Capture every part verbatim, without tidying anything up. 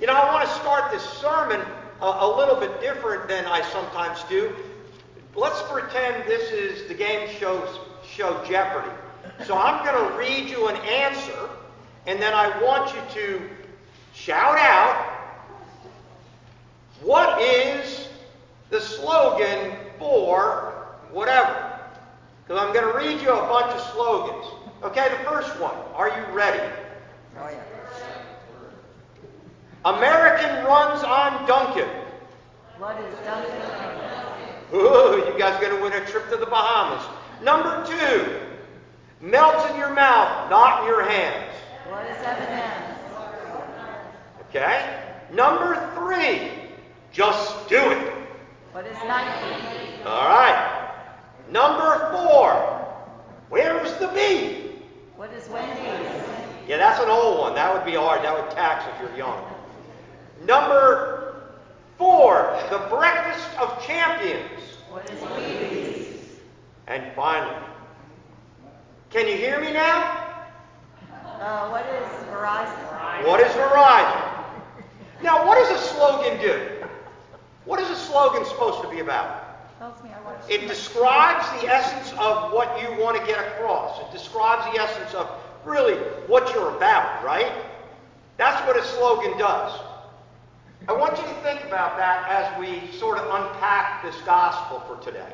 You know, I want to start this sermon a, a little bit different than I sometimes do. Let's pretend this is the game show, show Jeopardy. So I'm going to read you an answer, and then I want you to shout out, what is the slogan for whatever? Because I'm going to read you a bunch of slogans. Okay, the first one. Are you ready? Oh, yeah. American runs on Dunkin'. What is Dunkin'? Ooh, you guys going to win a trip to the Bahamas. Number two. Melts in your mouth, not in your hands. What is M and M's? Okay. Number three. Just do it. What is Nike? All right. Number four. Where's the beef? What is Wendy's? Yeah, that's an old one. That would be hard. That would tax if you're young. Number four. The breakfast of champions. What is Wheaties? And finally, can you hear me now? Uh, what is Verizon? What is Verizon? Now, what does a slogan do? What is a slogan supposed to be about? Tells me I watch. It describes the essence of what you want to get across. It describes the essence of really what you're about, right? That's what a slogan does. I want you to think about that as we sort of unpack this gospel for today.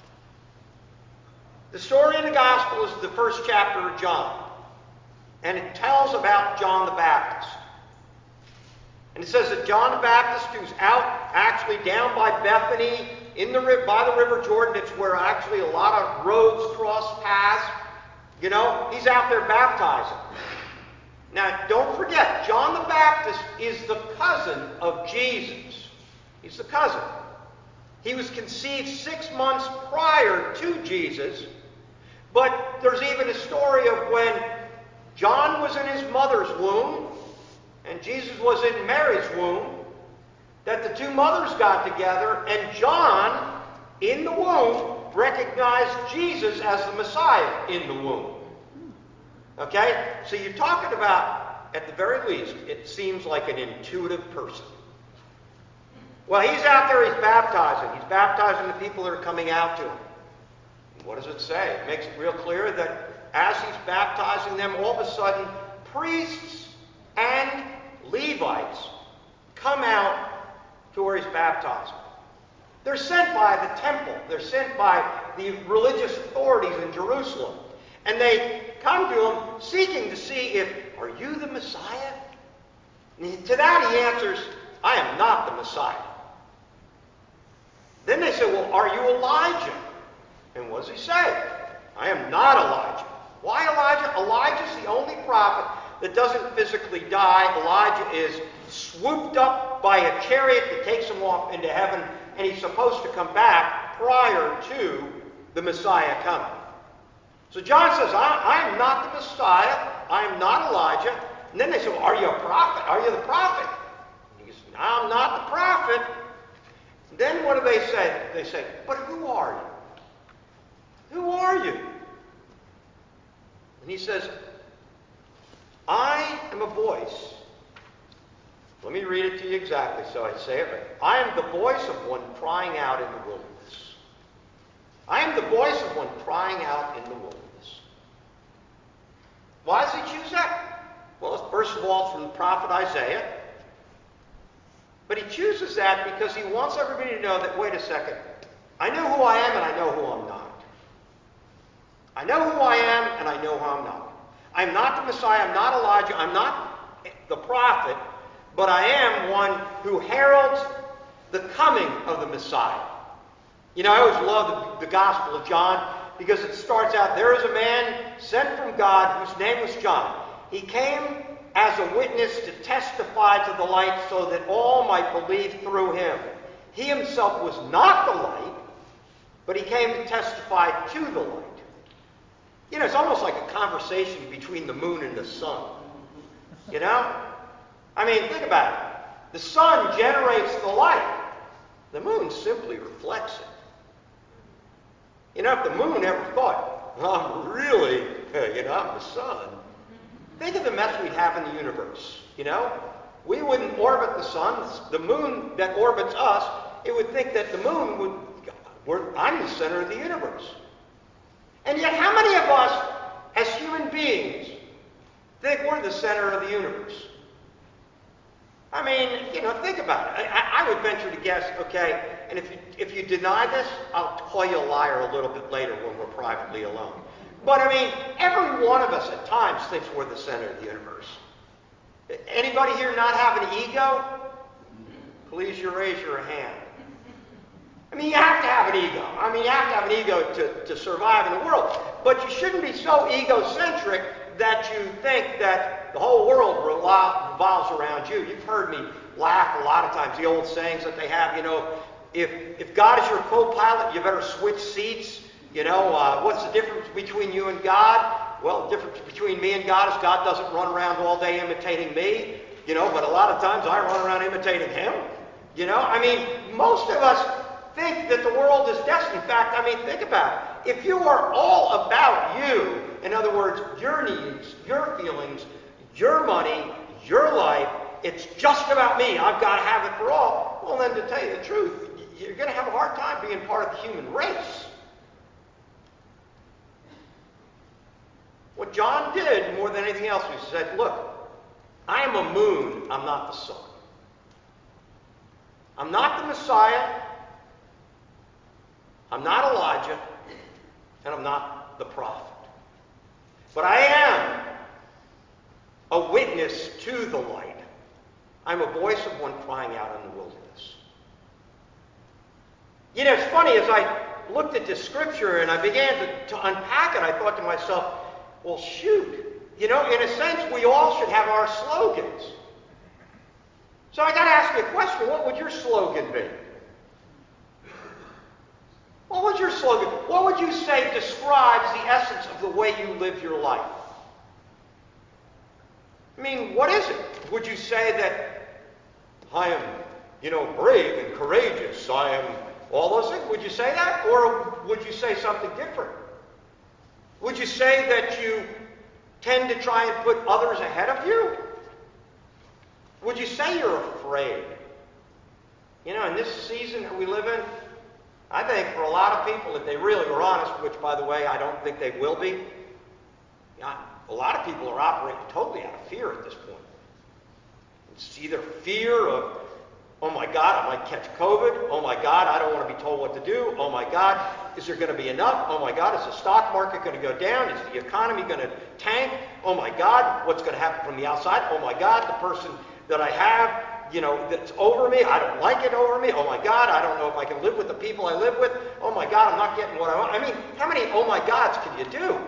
The story of the gospel is the first chapter of John, and it tells about John the Baptist. And it says that John the Baptist, who's out actually down by Bethany, in the by the River Jordan, it's where actually a lot of roads cross paths. You know, he's out there baptizing. Now, don't forget, John the Baptist is the cousin of Jesus. He's the cousin. He was conceived six months prior to Jesus, but there's even a story of when John was in his mother's womb and Jesus was in Mary's womb, that the two mothers got together, and John, in the womb, recognized Jesus as the Messiah in the womb. Okay? So you're talking about, at the very least, it seems like an intuitive person. Well, he's out there, he's baptizing. He's baptizing the people that are coming out to him. What does it say? It makes it real clear that as he's baptizing them, all of a sudden, priests and Levites come out to where he's baptizing. They're sent by the temple. They're sent by the religious authorities in Jerusalem. And they come to him seeking to see if, are you the Messiah? And to that he answers, I am not the Messiah. Then they say, well, are you Elijah? And what does he say? I am not Elijah. Why Elijah? Elijah's the only prophet that doesn't physically die. Elijah is swooped up by a chariot that takes him off into heaven, and he's supposed to come back prior to the Messiah coming. So John says, I, I am not the Messiah. I am not Elijah. And then they say, well, are you a prophet? Are you the prophet? And he says, no, I'm not the prophet. And then what do they say? They say, but who are you? Who are you? And he says, I am a voice. Let me read it to you exactly so I say it right. I am the voice of one crying out in the wilderness. I am the voice of one crying out in the wilderness. Why does he choose that? Well, first of all, from the prophet Isaiah. But he chooses that because he wants everybody to know that, wait a second, I know who I am and I know who I'm not. I know who I am and I know who I'm not. I'm not the Messiah, I'm not Elijah, I'm not the prophet, but I am one who heralds the coming of the Messiah. You know, I always love the, the Gospel of John because it starts out, there is a man sent from God whose name was John. He came as a witness to testify to the light so that all might believe through him. He himself was not the light, but he came to testify to the light. You know, it's almost like a conversation between the moon and the sun. You know? I mean, think about it. The sun generates the light. The moon simply reflects it. You know, if the moon ever thought, I'm really, you know, I'm the sun, think of the mess we'd have in the universe, you know? we wouldn't orbit the sun. The moon that orbits us, it would think that the moon would, we're, I'm the center of the universe. And yet, how many of us, as human beings, think we're the center of the universe? I mean, you know, think about it. I, I would venture to guess, okay, and if you, if you deny this, I'll call you a liar a little bit later when we're privately alone. But I mean, every one of us at times thinks we're the center of the universe. Anybody here not have an ego? Please you raise your hand. I mean, you have to have an ego. I mean, you have to have an ego to, to survive in the world. But you shouldn't be so egocentric that you think that the whole world revolves around you. You've heard me laugh a lot of times, the old sayings that they have, you know, if, if God is your co-pilot, you better switch seats. You know, uh, what's the difference between you and God? Well, the difference between me and God is God doesn't run around all day imitating me, you know, but a lot of times I run around imitating him. You know, I mean, most of us think that the world is destined. In fact, I mean, think about it. If you are all about you, in other words, your needs, your feelings, your money, your life, it's just about me, I've got to have it for all, well, then to tell you the truth, you're going to have a hard time being part of the human race. What John did more than anything else was he said, look, I am a moon, I'm not the sun. I'm not the Messiah, I'm not Elijah, and I'm not the prophet. But I am a witness to the light. I'm a voice of one crying out in the wilderness. You know, it's funny, as I looked at this scripture and I began to, to unpack it, I thought to myself, well, shoot, you know, in a sense, we all should have our slogans. So I got to ask you a question. What would your slogan be? What would your slogan? What would you say describes the essence of the way you live your life? I mean, what is it? Would you say that I am, you know, brave and courageous? I am all those things? Would you say that? Or would you say something different? Would you say that you tend to try and put others ahead of you? Would you say you're afraid? You know, in this season that we live in, I think for a lot of people, if they really were honest, which, by the way, I don't think they will be, a lot of people are operating totally out of fear at this point. It's either fear of, oh my God, I might catch COVID. Oh my God, I don't want to be told what to do. Oh my God, is there going to be enough? Oh my God, is the stock market going to go down? Is the economy going to tank? Oh my God, what's going to happen from the outside? Oh my God, the person that I have, you know, that's over me, I don't like it over me. Oh my God, I don't know if I can live with the people I live with. Oh my God, I'm not getting what I want. I mean, how many oh my Gods can you do?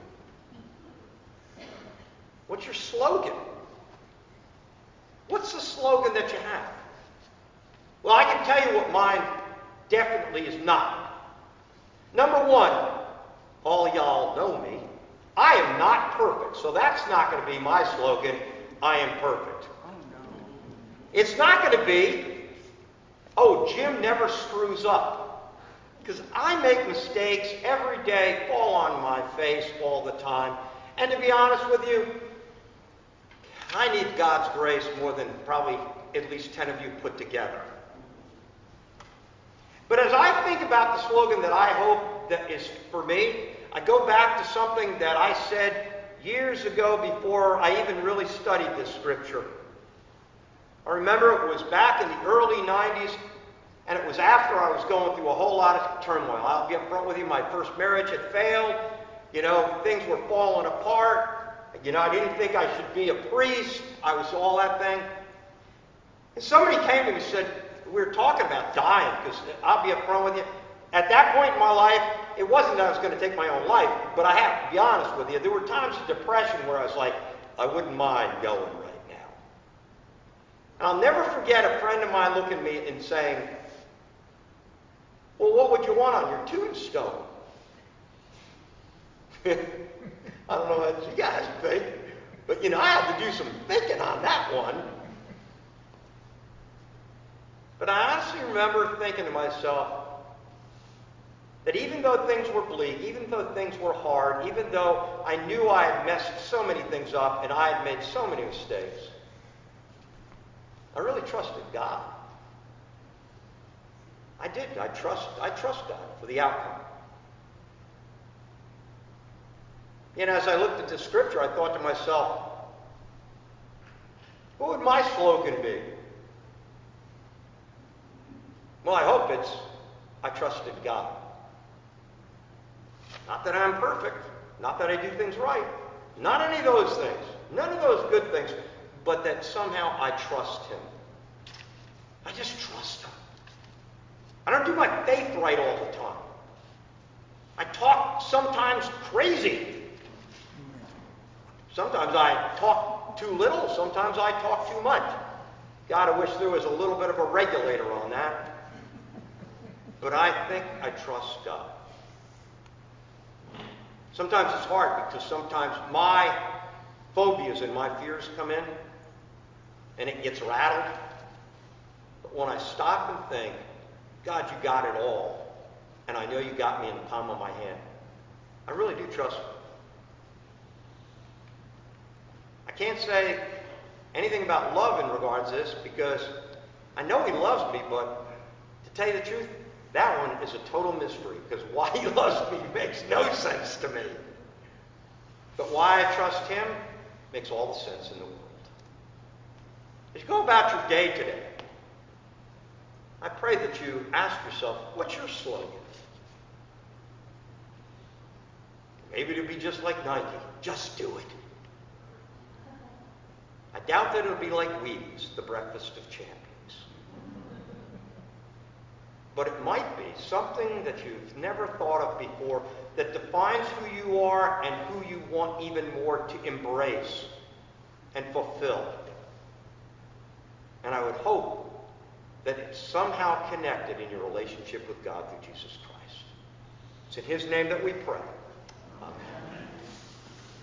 What's your slogan? What's the slogan that you have? Well, I can tell you what mine definitely is not. Number one, all y'all know me. I am not perfect, so that's not going to be my slogan, I am perfect. Oh, no. It's not going to be, oh, Jim never screws up. Because I make mistakes every day, fall on my face all the time. And to be honest with you, I need God's grace more than probably at least ten of you put together. But as I think about the slogan that I hope that is for me, I go back to something that I said years ago before I even really studied this scripture. I remember it was back in the early nineties, and it was after I was going through a whole lot of turmoil. I'll be upfront with you, my first marriage had failed. You know, things were falling apart. You know, I didn't think I should be a priest. I was all that thing. And somebody came to me and said, we were talking about dying, because I'll be upfront with you. At that point in my life, it wasn't that I was going to take my own life, but I have to be honest with you. There were times of depression where I was like, I wouldn't mind going right now. And I'll never forget a friend of mine looking at me and saying, well, what would you want on your tombstone? I don't know what you guys think, but you know, I had to do some thinking on that one. But I honestly remember thinking to myself that even though things were bleak, even though things were hard, even though I knew I had messed so many things up and I had made so many mistakes, I really trusted God. I did. I trust, I trust God for the outcome. You know, as I looked at the scripture, I thought to myself, what would my slogan be? Well, I hope it's, I trusted God. Not that I'm perfect, not that I do things right, not any of those things, none of those good things, but that somehow I trust Him. I just trust Him. I don't do my faith right all the time. I talk sometimes crazy. Sometimes I talk too little, sometimes I talk too much. God, I wish there was a little bit of a regulator on that. But I think I trust God. Sometimes it's hard because sometimes my phobias and my fears come in and it gets rattled. But when I stop and think, God, you got it all, and I know you got me in the palm of my hand, I really do trust you. I can't say anything about love in regards to this because I know He loves me, but to tell you the truth, that one is a total mystery because why He loves me makes no sense to me. But why I trust Him makes all the sense in the world. As you go about your day today, I pray that you ask yourself, what's your slogan? Maybe it'll be just like Nike, just do it. I doubt that it'll be like Wheaties, the breakfast of champions. But it might be something that you've never thought of before that defines who you are and who you want even more to embrace and fulfill. And I would hope that it's somehow connected in your relationship with God through Jesus Christ. It's in His name that we pray. Amen.